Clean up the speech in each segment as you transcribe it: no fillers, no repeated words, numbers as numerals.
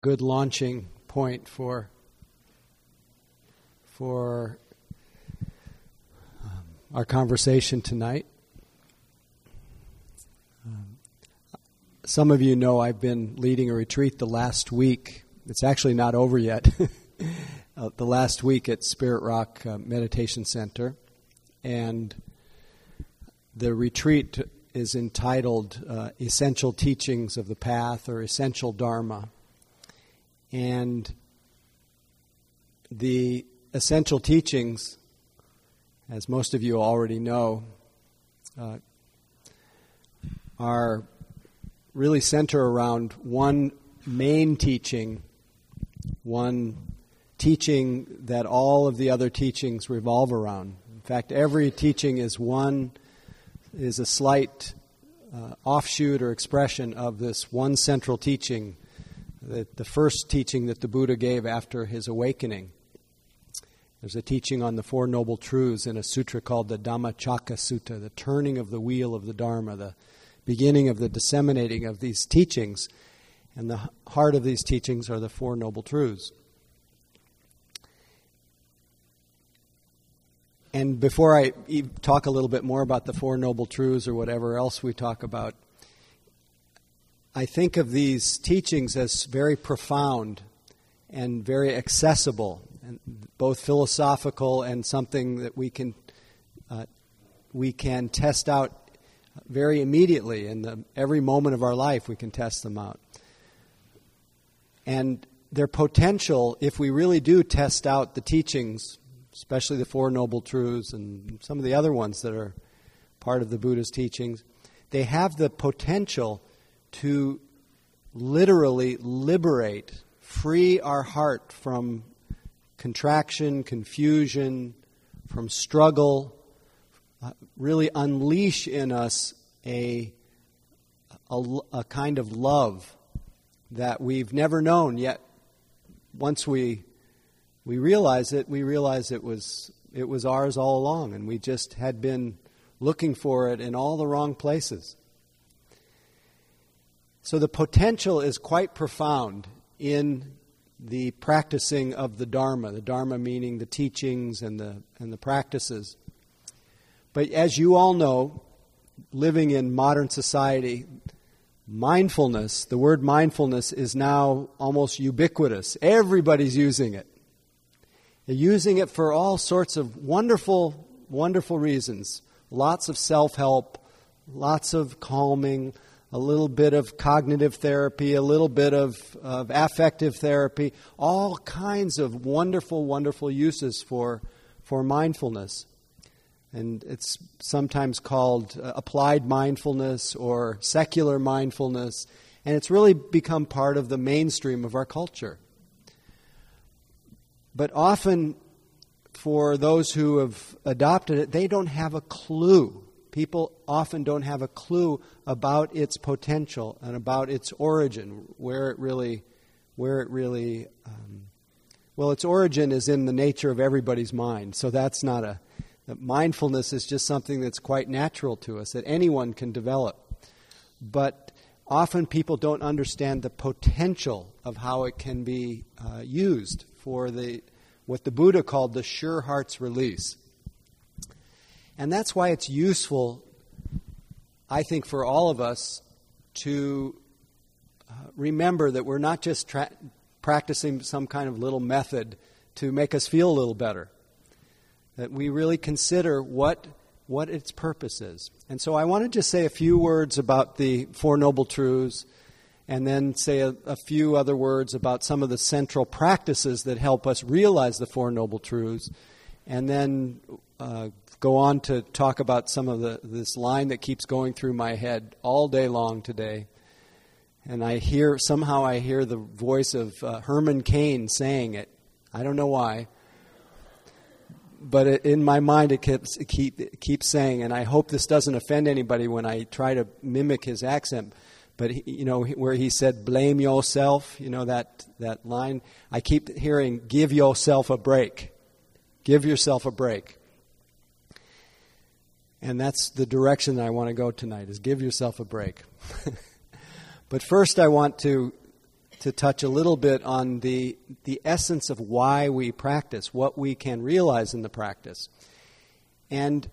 good launching point for our conversation tonight. Some of you know I've been leading a retreat the last week. It's actually not over yet. The last week at Spirit Rock Meditation Center. And the retreat is entitled Essential Teachings of the Path, or Essential Dharma. And the essential teachings, as most of you already know, are really center around one main teaching, one teaching that all of the other teachings revolve around. In fact, every teaching is a slight offshoot or expression of this one central teaching, the first teaching that the Buddha gave after his awakening. There's a teaching on the Four Noble Truths in a sutra called the Dhammacakka Sutta, the turning of the wheel of the Dharma, the beginning of the disseminating of these teachings. And the heart of these teachings are the Four Noble Truths. And before I talk a little bit more about the Four Noble Truths or whatever else we talk about, I think of these teachings as very profound and very accessible, and both philosophical and something that we can test out very immediately. In every moment of our life, we can test them out. And their potential, if we really do test out the teachings, especially the Four Noble Truths and some of the other ones that are part of the Buddha's teachings, they have the potential to literally liberate, free our heart from contraction, confusion, from struggle, really unleash in us a kind of love that we've never known, yet once we realize it, we realize it was ours all along, and we just had been looking for it in all the wrong places. So the potential is quite profound in the practicing of the Dharma meaning the teachings and the practices. But as you all know, living in modern society, mindfulness, the word mindfulness is now almost ubiquitous. Everybody's using it. They're using it for all sorts of wonderful, wonderful reasons. Lots of self-help, lots of calming, a little bit of cognitive therapy, a little bit of affective therapy, all kinds of wonderful, wonderful uses for mindfulness. And it's sometimes called applied mindfulness or secular mindfulness, and it's really become part of the mainstream of our culture. But often, for those who have adopted it, they don't have a clue. People often don't have a clue about its potential and about its origin, its origin is in the nature of everybody's mind. So that's not mindfulness is just something that's quite natural to us, that anyone can develop. But often people don't understand the potential of how it can be used for what the Buddha called the sure heart's release. And that's why it's useful, I think, for all of us to remember that we're not just practicing some kind of little method to make us feel a little better. That we really consider what its purpose is. And so I want to just say a few words about the Four Noble Truths, and then say a few other words about some of the central practices that help us realize the Four Noble Truths, and then go on to talk about some of this line that keeps going through my head all day long today. And I hear the voice of Herman Cain saying it. I don't know why. But in my mind it keeps saying, and I hope this doesn't offend anybody when I try to mimic his accent, but where he said, blame yourself, that line, I keep hearing, give yourself a break. Give yourself a break. And that's the direction that I want to go tonight, is give yourself a break. But first I want to to touch a little bit on the essence of why we practice, what we can realize in the practice. And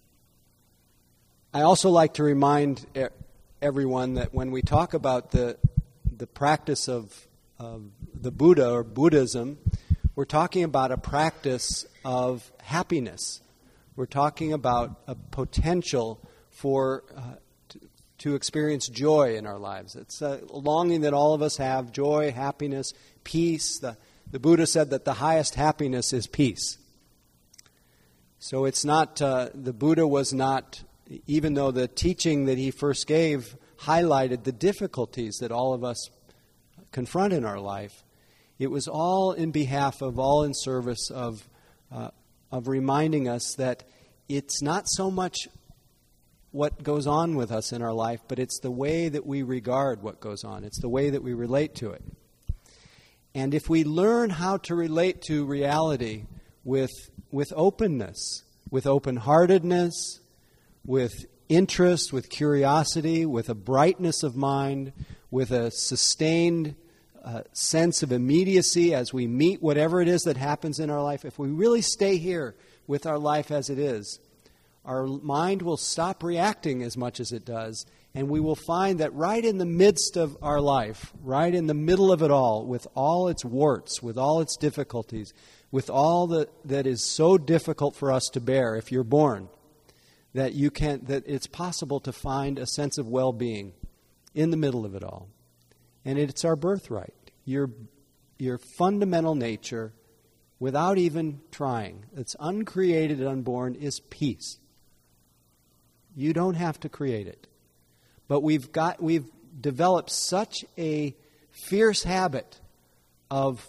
I also like to remind everyone that when we talk about the practice of the Buddha or Buddhism, we're talking about a practice of happiness. We're talking about a potential for to experience joy in our lives. It's a longing that all of us have: joy, happiness, peace. The Buddha said that the highest happiness is peace. So it's not, the Buddha was not, even though the teaching that he first gave highlighted the difficulties that all of us confront in our life, it was all in behalf of, all in service of reminding us that it's not so much what goes on with us in our life, but it's the way that we regard what goes on. It's the way that we relate to it. And if we learn how to relate to reality with openness, with open-heartedness, with interest, with curiosity, with a brightness of mind, with a sustained sense of immediacy as we meet whatever it is that happens in our life, if we really stay here with our life as it is, our mind will stop reacting as much as it does, and we will find that right in the midst of our life, right in the middle of it all, with all its warts, with all its difficulties, with all that is so difficult for us to bear if you're born, that it's possible to find a sense of well-being in the middle of it all. And it's our birthright. Your fundamental nature, without even trying, it's uncreated and unborn, is peace. You don't have to create it. But we've developed such a fierce habit of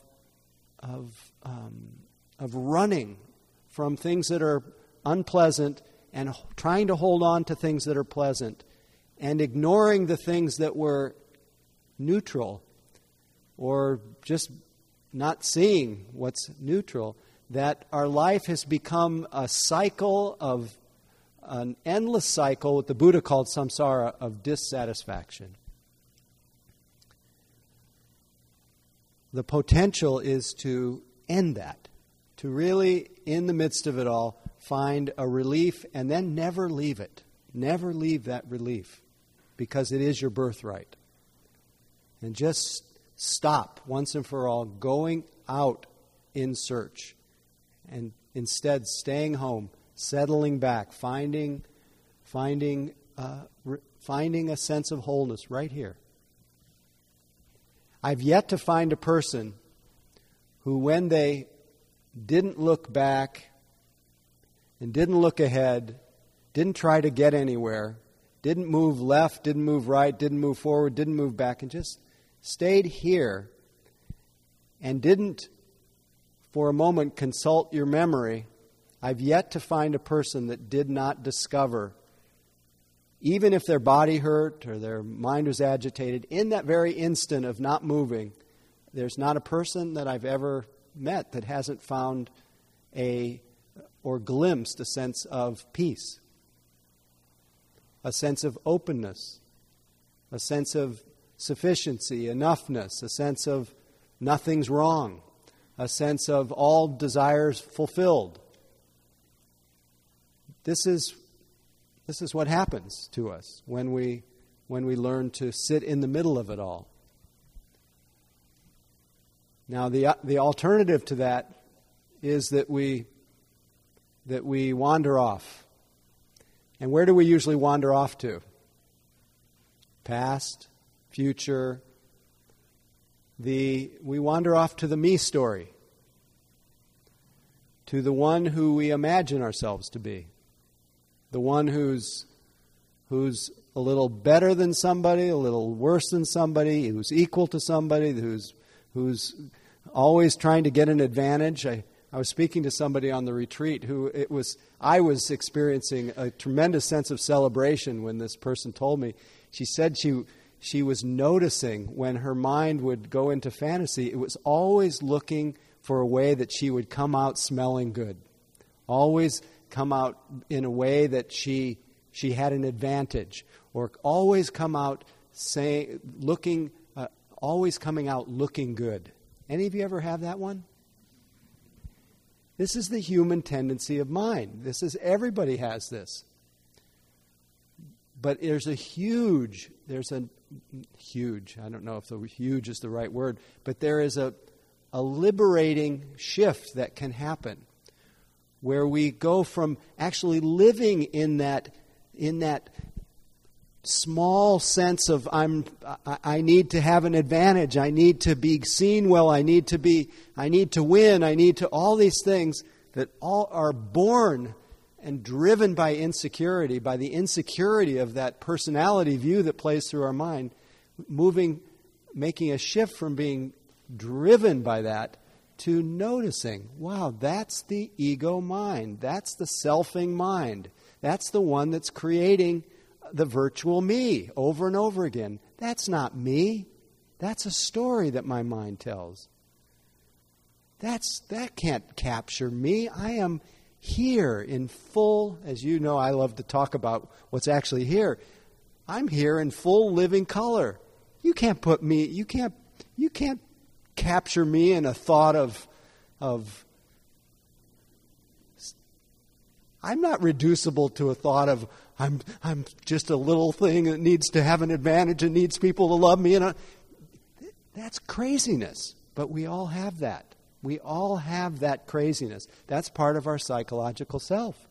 running from things that are unpleasant and trying to hold on to things that are pleasant and ignoring the things that were neutral or just not seeing what's neutral, that our life has become a cycle of an endless cycle, what the Buddha called samsara, of dissatisfaction. The potential is to end that, to really, in the midst of it all, find a relief and then never leave it. Never leave that relief, because it is your birthright. And just stop once and for all going out in search, and instead staying home, settling back, finding a sense of wholeness right here. I've yet to find a person who, when they didn't look back and didn't look ahead, didn't try to get anywhere, didn't move left, didn't move right, didn't move forward, didn't move back, and just stayed here and didn't for a moment consult your memory, I've yet to find a person that did not discover, even if their body hurt or their mind was agitated, in that very instant of not moving, there's not a person that I've ever met that hasn't found or glimpsed a sense of peace, a sense of openness, a sense of sufficiency, enoughness, a sense of nothing's wrong, a sense of all desires fulfilled. This is what happens to us when we learn to sit in the middle of it all. Now, the alternative to that is that we wander off. And where do we usually wander off to? Past, future. We wander off to the me story, to the one who we imagine ourselves to be, the one who's a little better than somebody, a little worse than somebody, who's equal to somebody, who's always trying to get an advantage. I was speaking to somebody on the retreat I was experiencing a tremendous sense of celebration when this person told me. She said she was noticing when her mind would go into fantasy, it was always looking for a way that she would come out smelling good. Always come out in a way that she had an advantage, or always come out looking always coming out looking good. Any of you ever have that one? This is the human tendency of mind. Everybody has this. But there's a huge, I don't know if the huge is the right word, but there is a liberating shift that can happen where we go from actually living in that small sense of I need to have an advantage, I need to be seen well, I need to win, all these things that all are born and driven by insecurity, by the insecurity of that personality view that plays through our mind, making a shift from being driven by that to noticing, wow, that's the ego mind, that's the selfing mind, that's the one that's creating the virtual me over and over again. That's not me. That's a story that my mind tells. That can't capture me. I am here in full, as you know, I love to talk about what's actually here. I'm here in full living color. You can't capture me in a thought of I'm not reducible to a thought of I'm just a little thing that needs to have an advantage and needs people to love me. That's craziness. But we all have that. We all have that craziness. That's part of our psychological self.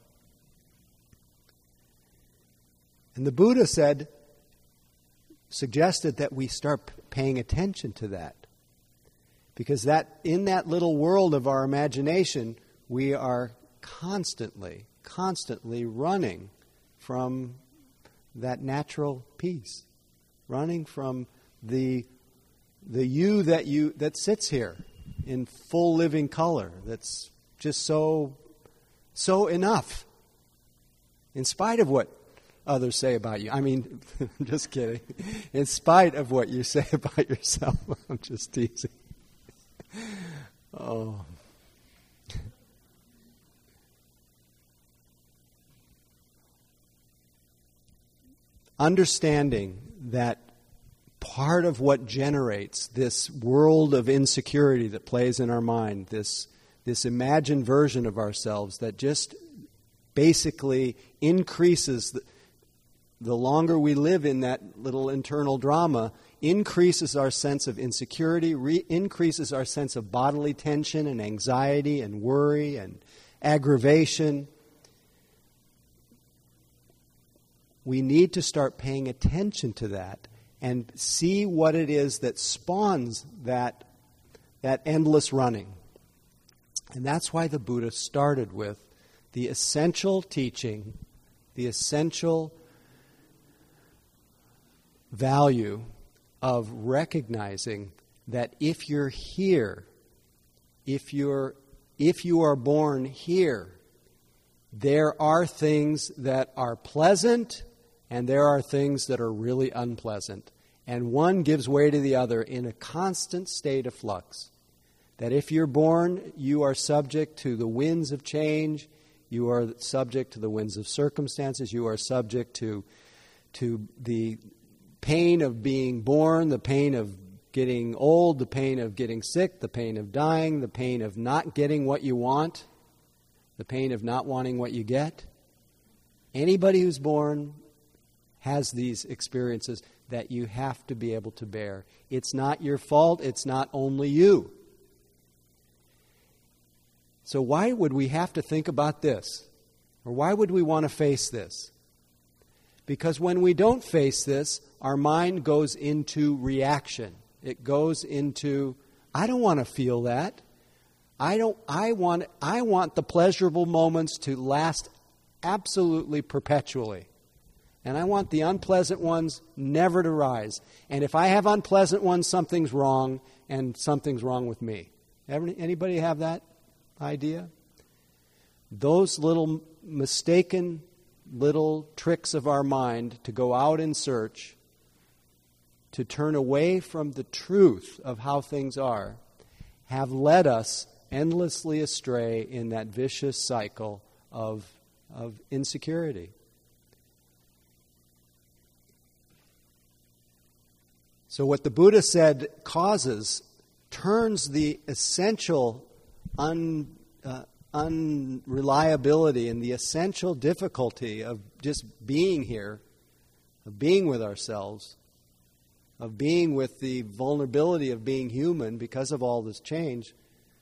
And the Buddha suggested that we start paying attention to that. Because in that little world of our imagination, we are constantly running from that natural peace, running from the you that sits here in full living color, that's just so enough, in spite of what others say about you. I mean, I'm just kidding. In spite of what you say about yourself, I'm just teasing. Oh. Understanding that part of what generates this world of insecurity that plays in our mind, this imagined version of ourselves that just basically increases the longer we live in that little internal drama, increases our sense of insecurity, increases our sense of bodily tension and anxiety and worry and aggravation. We need to start paying attention to that and see what it is that spawns that endless running. And that's why the Buddha started with the essential teaching, the essential value of recognizing that if you're here, if you are born here, there are things that are pleasant and there are things that are really unpleasant. And one gives way to the other in a constant state of flux. That if you're born, you are subject to the winds of change, you are subject to the winds of circumstances, you are subject to the pain of being born, the pain of getting old, the pain of getting sick, the pain of dying, the pain of not getting what you want, the pain of not wanting what you get. Anybody who's born has these experiences that you have to be able to bear. It's not your fault. It's not only you. So why would we have to think about this? Or why would we want to face this? Because when we don't face this, our mind goes into reaction. It goes into, I don't want to feel that. I want the pleasurable moments to last absolutely perpetually. And I want the unpleasant ones never to rise. And if I have unpleasant ones, something's wrong, and something's wrong with me. Anybody have that idea? Those little mistaken little tricks of our mind to go out in search, to turn away from the truth of how things are, have led us endlessly astray in that vicious cycle of insecurity. So what the Buddha said turns the essential unreliability and the essential difficulty of just being here, of being with ourselves, of being with the vulnerability of being human because of all this change.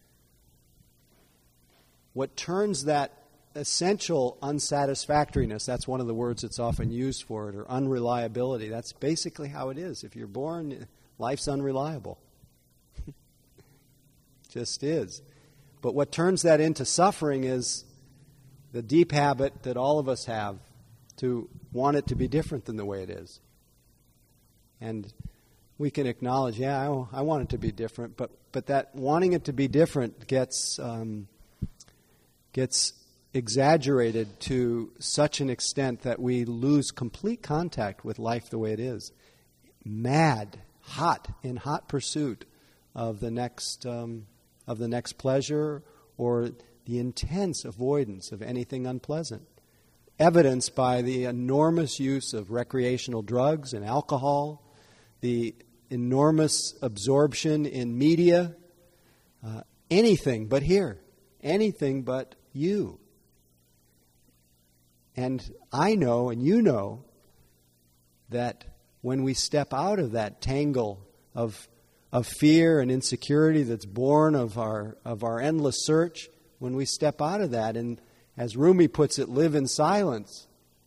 What turns that essential unsatisfactoriness, that's one of the words that's often used for it, or unreliability. That's basically how it is. If you're born, life's unreliable. Just is. But what turns that into suffering is the deep habit that all of us have to want it to be different than the way it is. And we can acknowledge, I want it to be different, but that wanting it to be different gets exaggerated to such an extent that we lose complete contact with life the way it is. In hot pursuit of the next pleasure, or the intense avoidance of anything unpleasant, evidenced by the enormous use of recreational drugs and alcohol, the enormous absorption in media, anything but here, anything but you. And I know, and you know, that when we step out of that tangle of fear and insecurity that's born of our endless search, when we step out of that and, as Rumi puts it, live in silence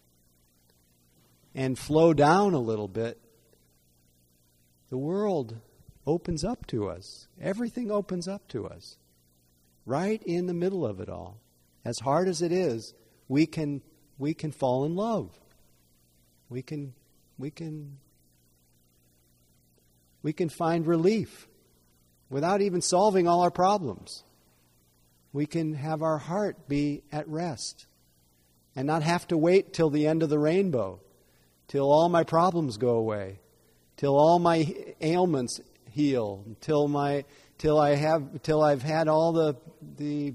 and flow down a little bit, the world opens up to us. Everything opens up to us. Right in the middle of it all. As hard as it is, we can fall in love. We can find relief without even solving all our problems. We can have our heart be at rest and not have to wait till the end of the rainbow, till all my problems go away, till all my ailments heal, till I've had all the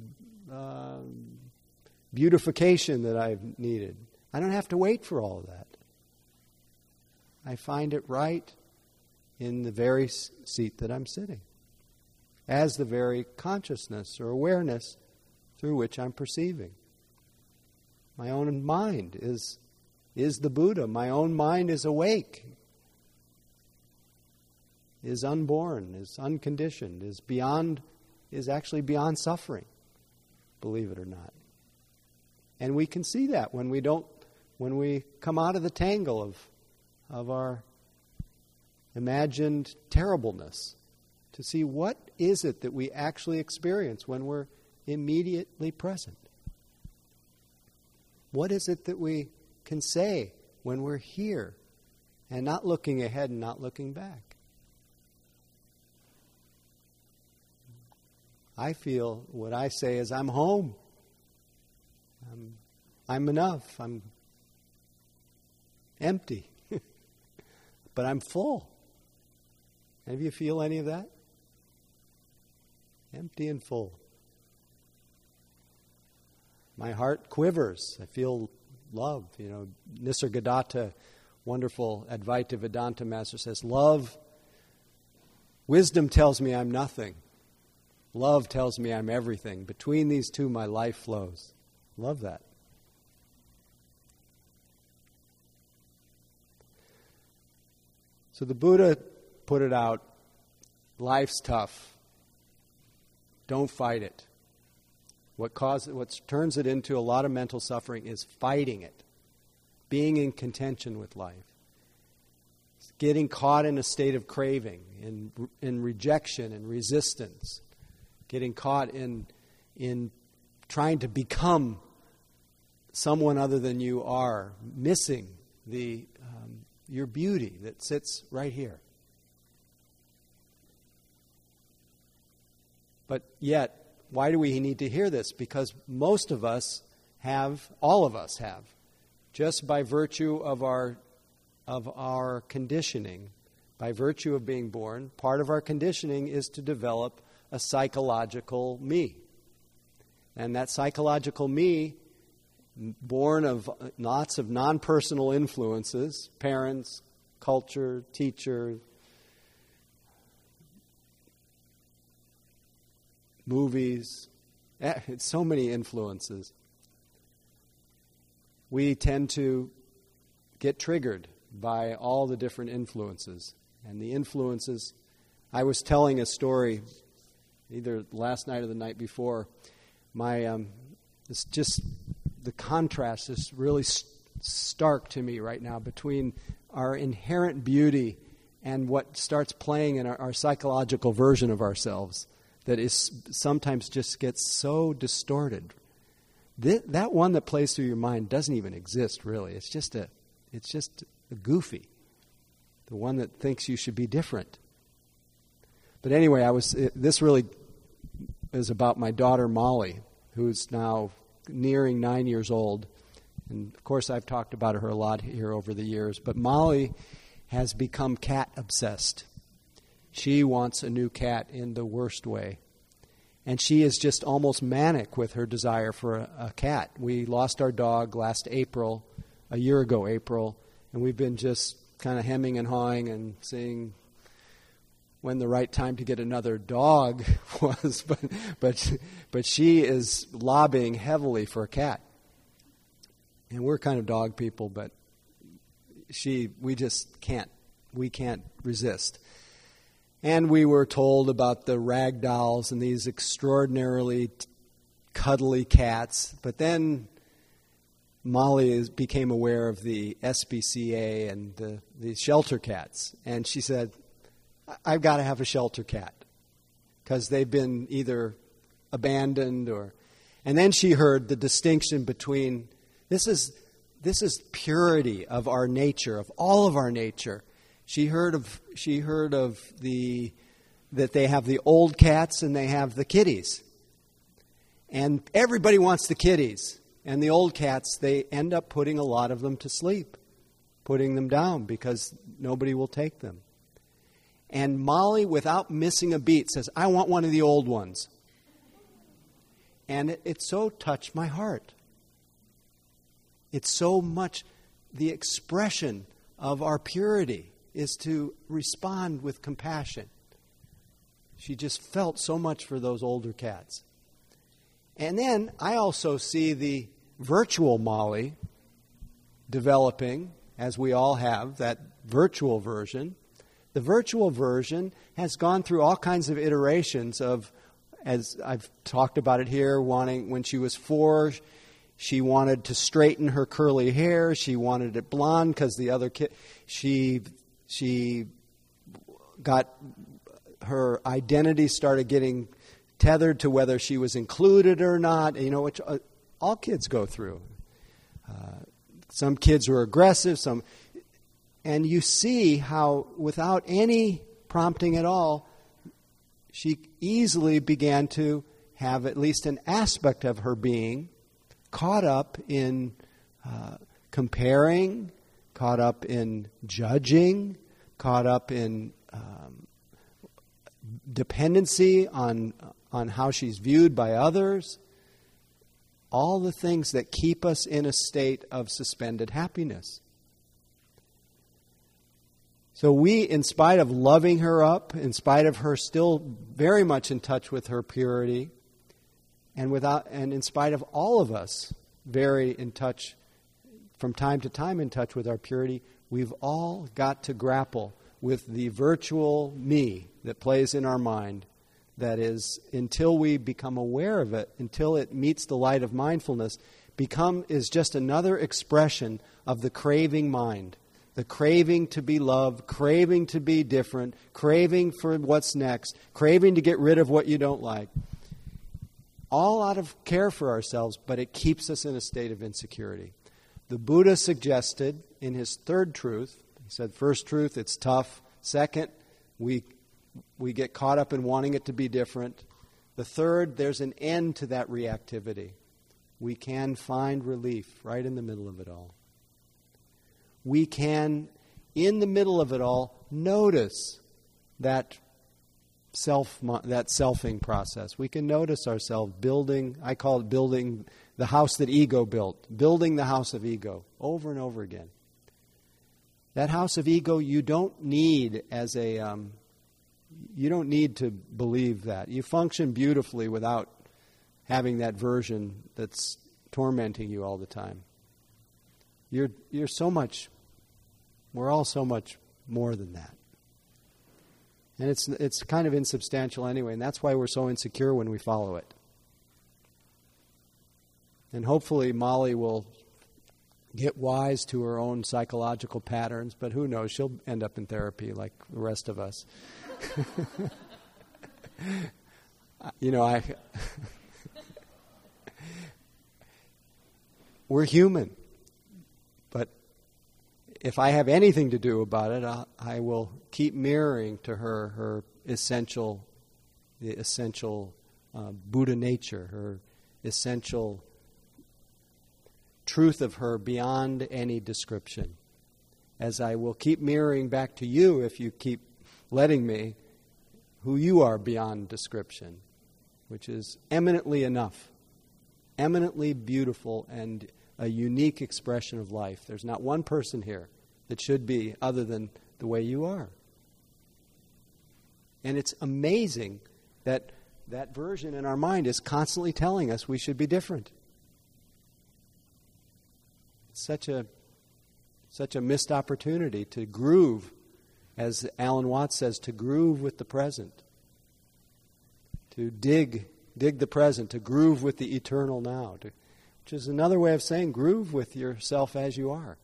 beautification that I've needed. I don't have to wait for all of that. I find it right in the very seat that I'm sitting, as the very consciousness or awareness through which I'm perceiving. My own mind is the Buddha. My own mind is awake, is unborn, is unconditioned, is actually beyond suffering, believe it or not. And we can see that when we come out of the tangle of our imagined terribleness, to see what is it that we actually experience when we're immediately present. What is it that we can say when we're here and not looking ahead and not looking back? I feel what I say is, I'm home. I'm enough. I'm empty. But I'm full. Any of you feel any of that? Empty and full. My heart quivers. I feel love. Nisargadatta, wonderful Advaita Vedanta master, says, wisdom tells me I'm nothing. Love tells me I'm everything. Between these two, my life flows. Love that. So the Buddha put it out, life's tough. Don't fight it. What turns it into a lot of mental suffering is fighting it, being in contention with life, getting caught in a state of craving, in rejection and resistance, getting caught in trying to become someone other than you are, missing your beauty that sits right here. But yet, why do we need to hear this? Because most of us have, all of us have, just by virtue of our conditioning, by virtue of being born, part of our conditioning is to develop a psychological me. And that psychological me, born of lots of non-personal influences, parents, culture, teacher, movies. It's so many influences. We tend to get triggered by all the different influences. And the influences, I was telling a story either last night or the night before. It's just the contrast is really stark to me right now between our inherent beauty and what starts playing in our psychological version of ourselves that is sometimes just gets so distorted. That one that plays through your mind doesn't even exist, really. It's just a goofy, the one that thinks you should be different. But anyway, this really is about my daughter Molly, who's now nearing 9 years old. And of course, I've talked about her a lot here over the years. But Molly has become cat obsessed. She wants a new cat in the worst way. And she is just almost manic with her desire for a cat. We lost our dog last April, a year ago April, and we've been just kind of hemming and hawing and seeing when the right time to get another dog was. But she is lobbying heavily for a cat. And we're kind of dog people, but we just can't. We can't resist. And we were told about the rag dolls and these extraordinarily cuddly cats. But then Molly became aware of the SPCA and the shelter cats. And she said, I've got to have a shelter cat because they've been either abandoned or... And then she heard the distinction between... This is purity of our nature, of all of our nature. She heard of that they have the old cats and they have the kitties. And everybody wants the kitties. And the old cats, they end up putting a lot of them to sleep, putting them down because nobody will take them. And Molly, without missing a beat, says, I want one of the old ones. And it so touched my heart. It's so much the expression of our purity is to respond with compassion. She just felt so much for those older cats. And then I also see the virtual Molly developing, as we all have, that virtual version. The virtual version has gone through all kinds of iterations of, as I've talked about it here, when she was 4, she wanted to straighten her curly hair. She wanted it blonde because the other kid, she got her identity started getting tethered to whether she was included or not. You know, which all kids go through. Some kids were aggressive, and you see how without any prompting at all, she easily began to have at least an aspect of her being caught up in comparing, caught up in judging, caught up in dependency on how she's viewed by others. All the things that keep us in a state of suspended happiness. So we, in spite of loving her up, in spite of her still very much in touch with her purity, and in spite of all of us very in touch, from time to time in touch with our purity, we've all got to grapple with the virtual me that plays in our mind. That is, until we become aware of it, until it meets the light of mindfulness, is just another expression of the craving mind. The craving to be loved, craving to be different, craving for what's next, craving to get rid of what you don't like. All out of care for ourselves, but it keeps us in a state of insecurity. The Buddha suggested in his third truth, he said, first truth, it's tough. Second, we get caught up in wanting it to be different. The third, there's an end to that reactivity. We can find relief right in the middle of it all. We can, in the middle of it all, notice that selfing process. We can notice ourselves building, I call it building the house that ego built, building the house of ego over and over again. That house of ego you don't need as a You don't need to believe that. You function beautifully without having that version that's tormenting you all the time. You're so much, we're all so much more than that. And it's kind of insubstantial anyway, and that's why we're so insecure when we follow it. And hopefully Molly will get wise to her own psychological patterns, but who knows, she'll end up in therapy like the rest of us. We're human. But if I have anything to do about it, I will keep mirroring to her the essential Buddha nature, her essential truth of her beyond any description. As I will keep mirroring back to you, if you keep letting me, who you are beyond description, which is eminently enough, eminently beautiful, and a unique expression of life. There's not one person here that should be other than the way you are. And it's amazing that that version in our mind is constantly telling us we should be different. It's such a missed opportunity to groove, as Alan Watts says, to groove with the present, to dig the present, to groove with the eternal now, which is another way of saying groove with yourself as you are.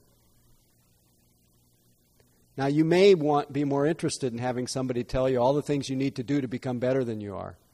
Now, you may be more interested in having somebody tell you all the things you need to do to become better than you are.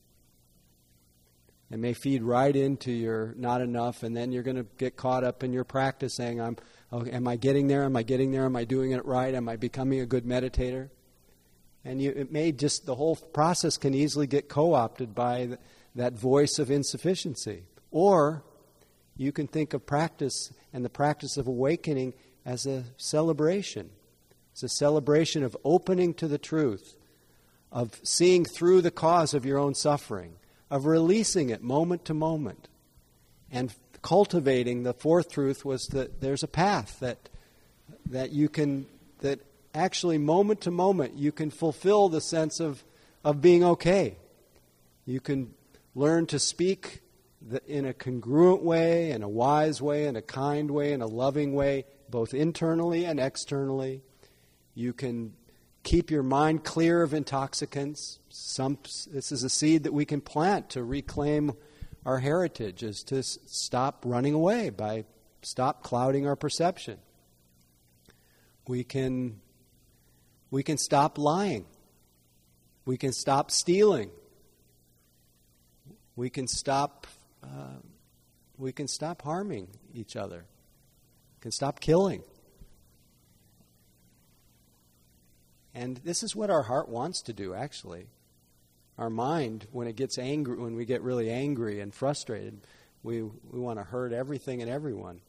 It may feed right into your not enough, and then you're going to get caught up in your practice saying, am I getting there? Am I getting there? Am I doing it right? Am I becoming a good meditator? And the whole process can easily get co-opted by that voice of insufficiency. Or you can think of practice and the practice of awakening as a celebration. It's a celebration of opening to the truth, of seeing through the cause of your own suffering, of releasing it moment to moment. And cultivating the fourth truth was that there's a path that you can, that actually moment to moment you can fulfill the sense of being okay. You can learn to speak in a congruent way, in a wise way, in a kind way, in a loving way, both internally and externally. You can keep your mind clear of intoxicants. This is a seed that we can plant to reclaim our heritage, is to stop running away, stop clouding our perception. We can stop lying. We can stop stealing. We can stop harming each other. We can stop killing. And this is what our heart wants to do, actually. Our mind, when it gets angry, when we get really angry and frustrated, we want to hurt everything and everyone.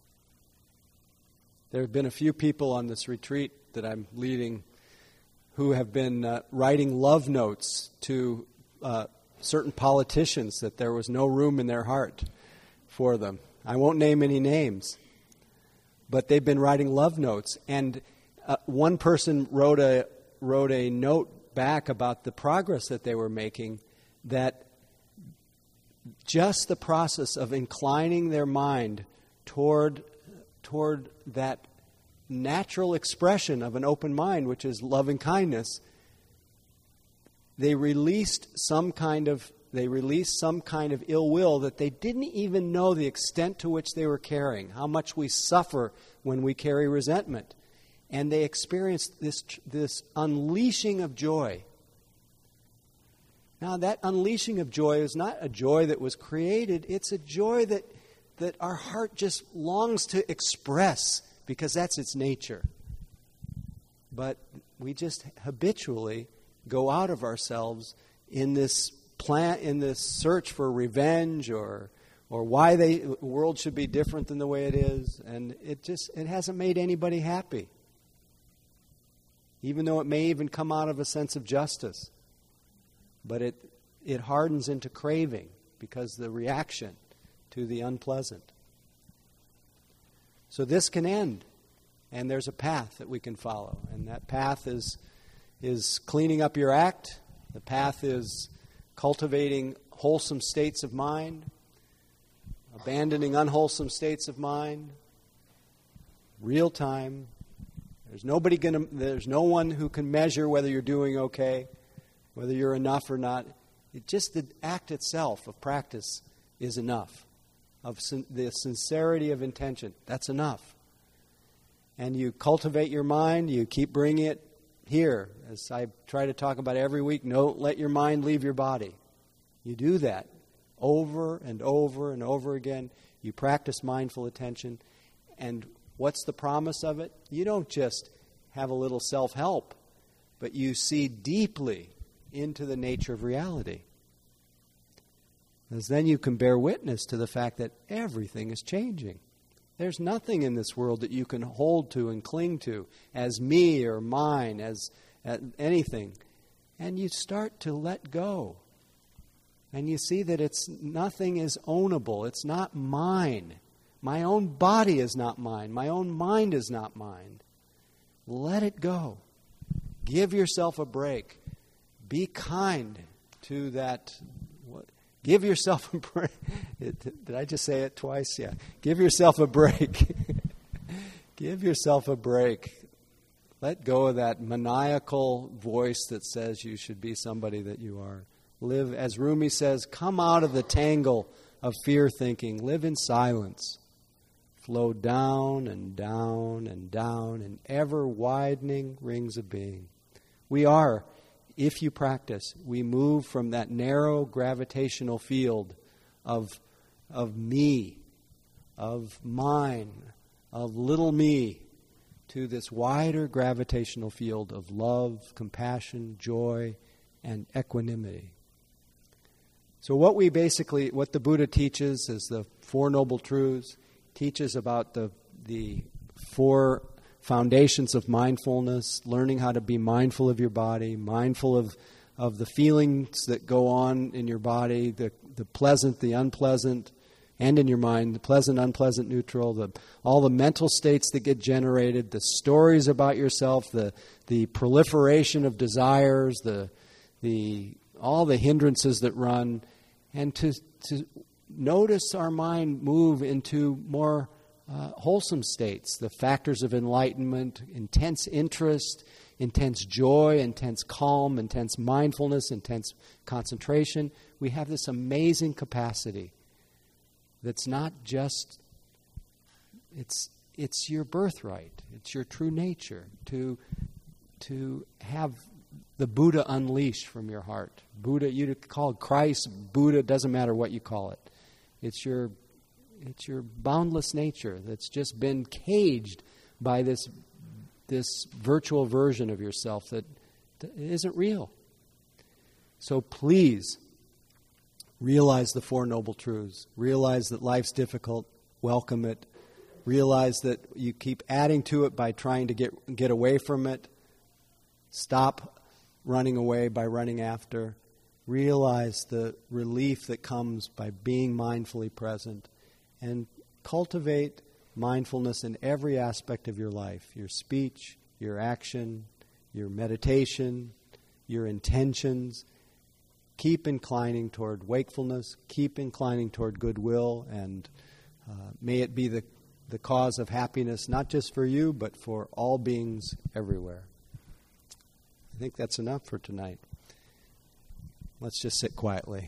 There have been a few people on this retreat that I'm leading who have been writing love notes to certain politicians that there was no room in their heart for them. I won't name any names, but they've been writing love notes. And one person wrote a note back about the progress that they were making, that just the process of inclining their mind toward that natural expression of an open mind, which is loving kindness, they released some kind of ill will that they didn't even know the extent to which they were carrying, how much we suffer when we carry resentment. And they experienced this unleashing of joy. Now, that unleashing of joy is not a joy that was created. It's a joy that our heart just longs to express, because that's its nature. But we just habitually go out of ourselves in this search for revenge or why the world should be different than the way it is, and it hasn't made anybody happy. Even though it may even come out of a sense of justice. But it hardens into craving because the reaction to the unpleasant. So this can end, and there's a path that we can follow, and that path is is cleaning up your act. The path is cultivating wholesome states of mind, abandoning unwholesome states of mind, real time. There's no one who can measure whether you're doing okay, whether you're enough or not. Just the act itself of practice is enough. The sincerity of intention, that's enough. And you cultivate your mind, you keep bringing it here. As I try to talk about every week, don't let your mind leave your body. You do that over and over and over again. You practice mindful attention. And what's the promise of it? You don't just have a little self-help, but you see deeply into the nature of reality. Because then you can bear witness to the fact that everything is changing. There's nothing in this world that you can hold to and cling to as me or mine, as anything. And you start to let go. And you see that nothing is ownable. It's not mine. My own body is not mine. My own mind is not mine. Let it go. Give yourself a break. Be kind to that. Give yourself a break. Did I just say it twice? Yeah. Give yourself a break. Give yourself a break. Let go of that maniacal voice that says you should be somebody that you are. Live, as Rumi says, come out of the tangle of fear thinking. Live in silence. Flow down and down and down in ever widening rings of being. We are, if you practice, we move from that narrow gravitational field of me, of mine, of little me, to this wider gravitational field of love, compassion, joy, and equanimity. So what the Buddha teaches is the Four Noble Truths, teaches about the four foundations of mindfulness, learning how to be mindful of your body, mindful of the feelings that go on in your body, the pleasant, the unpleasant, and in your mind, the pleasant, unpleasant, neutral, all the mental states that get generated, the stories about yourself, the proliferation of desires, all the hindrances that run, and to notice our mind move into more wholesome states, the factors of enlightenment, intense interest, intense joy, intense calm, intense mindfulness, intense concentration. We have this amazing capacity that's not just, it's your birthright, it's your true nature to have the Buddha unleashed from your heart. Buddha, you call it Christ, Buddha, doesn't matter what you call it. It's your boundless nature that's just been caged by this virtual version of yourself that isn't real. So please realize the Four Noble Truths. Realize that life's difficult. Welcome it. Realize that you keep adding to it by trying to get away from it. Stop running away by running after. Realize the relief that comes by being mindfully present. And cultivate mindfulness in every aspect of your life. Your speech, your action, your meditation, your intentions. Keep inclining toward wakefulness. Keep inclining toward goodwill. And may it be the cause of happiness, not just for you, but for all beings everywhere. I think that's enough for tonight. Let's just sit quietly.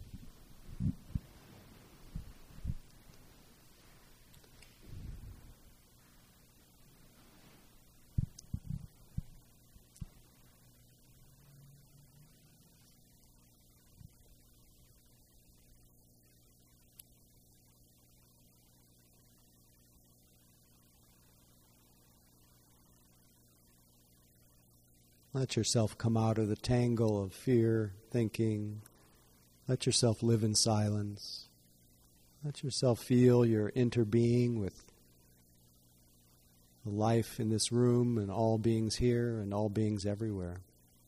Let yourself come out of the tangle of fear, thinking. Let yourself live in silence. Let yourself feel your interbeing with the life in this room and all beings here and all beings everywhere.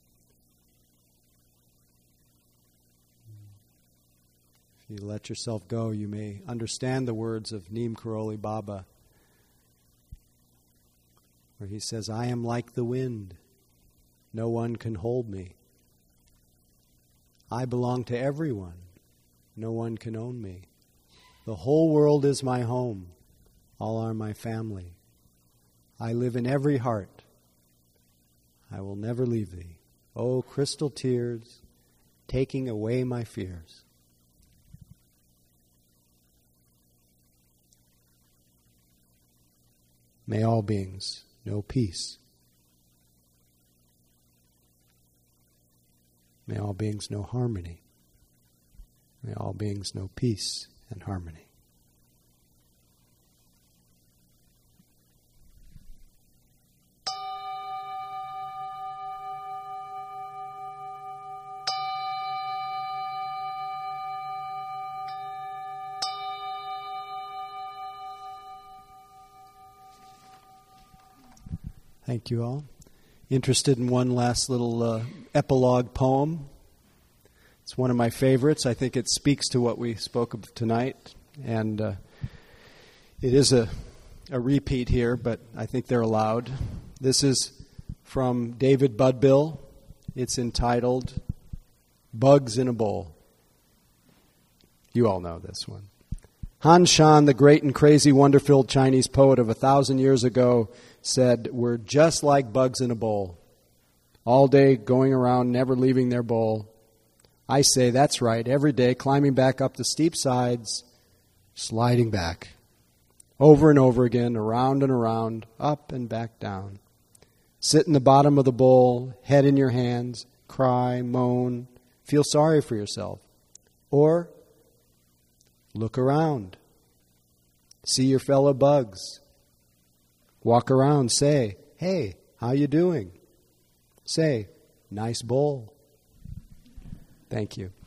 If you let yourself go, you may understand the words of Neem Karoli Baba, where he says, I am like the wind. no one can hold me. I belong to everyone. No one can own me. The whole world is my home. All are my family. I live in every heart. I will never leave thee. Oh, crystal tears, taking away my fears. May all beings know peace. May all beings know harmony. May all beings know peace and harmony. Thank you all. Interested in one last little epilogue poem. It's one of my favorites. I think it speaks to what we spoke of tonight. And it is a repeat here, but I think they're allowed. This is from David Budbill. It's entitled, Bugs in a Bowl. You all know this one. Han Shan, the great and crazy, wonder-filled Chinese poet of 1,000 years ago, said, we're just like bugs in a bowl, all day going around, never leaving their bowl. I say, that's right, every day climbing back up the steep sides, sliding back, over and over again, around and around, up and back down. Sit in the bottom of the bowl, head in your hands, cry, moan, feel sorry for yourself. Or look around, see your fellow bugs. Walk around, say, hey, how you doing? Say, nice bowl. Thank you.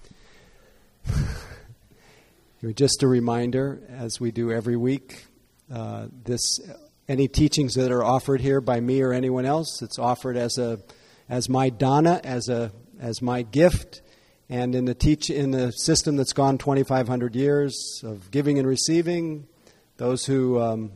Just a reminder, as we do every week, any teachings that are offered here by me or anyone else, it's offered as my dana, as my gift, and in the system that's gone 2,500 years of giving and receiving, those who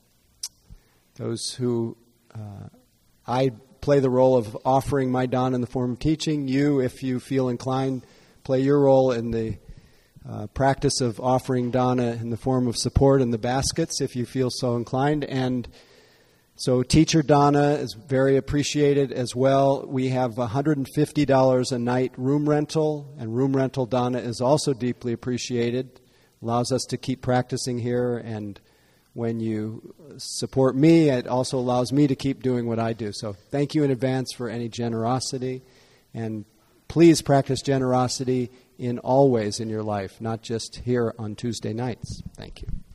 I play the role of offering my dana in the form of teaching. You, if you feel inclined, play your role in the practice of offering dana in the form of support in the baskets, if you feel so inclined. And so teacher dana is very appreciated as well. We have $150 a night room rental, and room rental dana is also deeply appreciated. Allows us to keep practicing here, and when you support me, it also allows me to keep doing what I do. So thank you in advance for any generosity. And please practice generosity in all ways in your life, not just here on Tuesday nights. Thank you.